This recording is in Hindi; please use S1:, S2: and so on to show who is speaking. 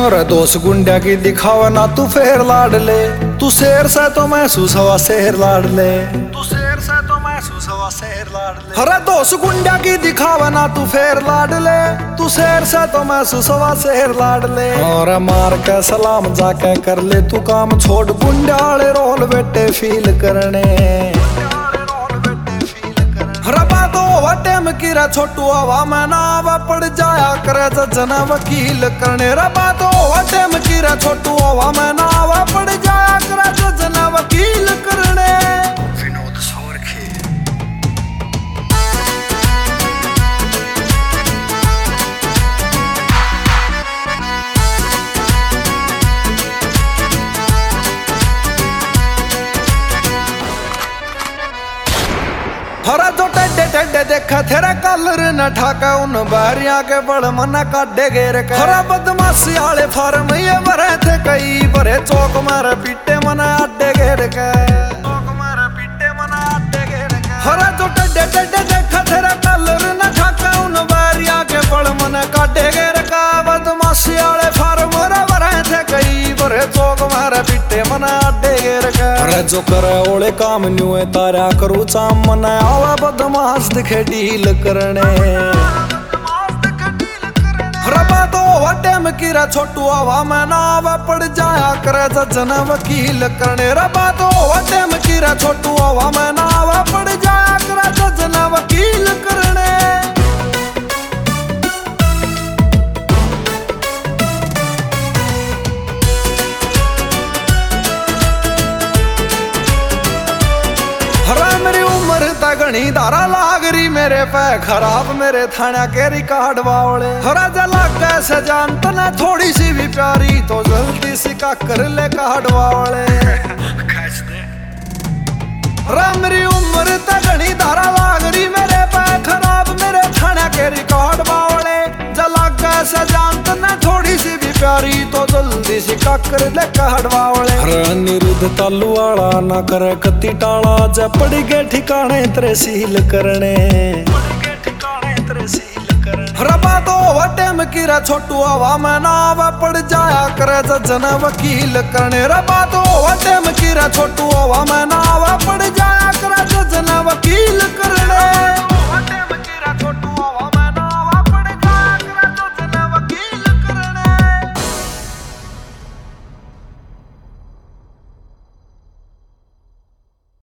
S1: और दोस्त गुंडा की दिखावा ना तू फेर लाड ले, तू शेर से तो महसूस हवा शेर लाड ले, तू शेर से तो महसूस हवा शेर लाड ले। हरे दोस्त गुंडा की दिखावा ना तू फेर लाड ले, तू शेर से तो महसूस हवा शेर लाड ले। और मार के सलाम जाके कर ले तू काम छोड़, गुंडाले रोल बेटे फील करने। रबा तो वटेम किरा छोटू हवा में नावा पड़ जाया करे जना वकील करने। रबा तो वटेम किरा छोटू हवा में नावा पड़ जाया करे जना वकील करने। विनोद सोरखे हरा जो टेढ़े टेढ़े देखा तेरा कलर न ठाका, उन बारियां के बड़ मना काटे घेर के। हरा बदमाशी आले फार्म ये भरे थे कई भरे, चौक मारे पीटे मना अड्डे घेर के, चौक मारे पीटे मना अड्डे घेर के। हरा जो टेढ़े टेढ़े देखा तेरा कलर न ठाका, उन बारियां के बड़ मना काटे घेर का। बदमाशी आले फार्म भरे थे कई भरे, चौक मारे पीटे मना अड्डे घेर के। अरे जो करे ओले काम न्यू है तारा करू चाम मना, आवा बदमाश दिखे डील करने। रबा तो वटेम किरा छोटू हवा में नावा पड़ जाया करे जना वकील करने। रबा तो वटेम किरा छोटू हवा में नावा पड़ जाया करे जना वकील करने। मेरी उम्र तगनी धारा लाग रही मेरे पे खराब, मेरे थाना के रिकॉर्ड वाले। हरा जला कैसे जानता ना थोड़ी सी भी प्यारी, तो जल्दी सी का कर ले कार्ड वाले। मेरी उम्र तगनी धारा लाग रही मेरे पे खराब, मेरे थाना के रिकॉर्ड वाले। जला कैसे जानता ना थोड़ी सी भी प्यारी, तो जल्दी सी का कर ले कार्ड वाले। अनिरुद्ध तालू वाला ना करे कति टाला, जब पड़ी गए ठिकाने तेरे सील करने। रबा तो वटेम किरा छोटू हवा में नावा पड़ जाया करे जना वकील करने। रबा तो वटेम किरा छोटू हवा में नावा पड़ जाया करे जना वकील करने।